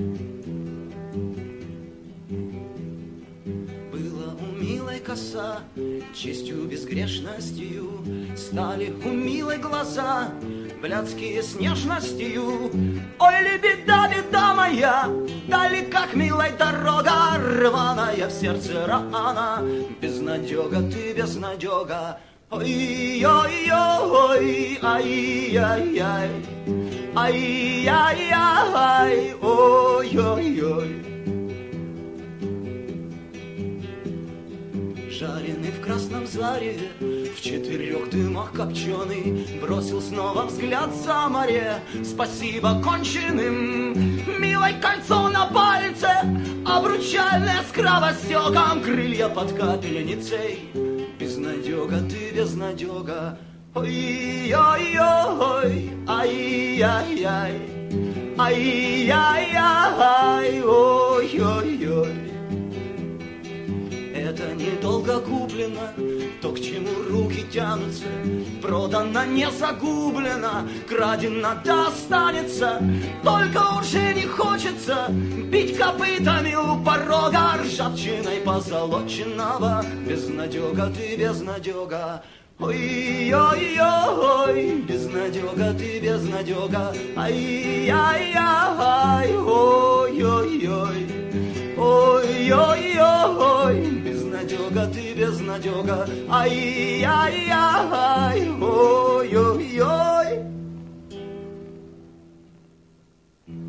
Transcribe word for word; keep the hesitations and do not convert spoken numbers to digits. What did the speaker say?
Была у милой коса, честью безгрешностью, стали у милой глаза, блядские с нежностью. Ой ли беда, беда моя, дали как милой дорога, рваная в сердце рана, безнадега ты, безнадега. Ой-ой-ой, ай-яй-яй, ай-яй-яй, ой-ой-ой. Жареный в красном зареве, в четырех дымах копченый, бросил снова взгляд за море. Спасибо конченым, милой кольцо на пальце, обручальное с кровостеком, крылья под капельницей. Безнадега ты, безнадега. Ой-ой-ой, ай-яй-яй, ай-яй-яй, ой-ой-ой. Это недолго куплено, то, к чему руки тянутся, продано, не загублено, крадено, да останется. Только уже не хочется бить копытами у порога, ржавчиной позолоченного. Безнадега ты, безнадега. Ой-ой-ой, безнадега ты, безнадега. Ай-яй-яй, ой-ой-ой, ой-ой-ой, безнадега ты, безнадега. Ай-яй-яй, ой-ой-ой.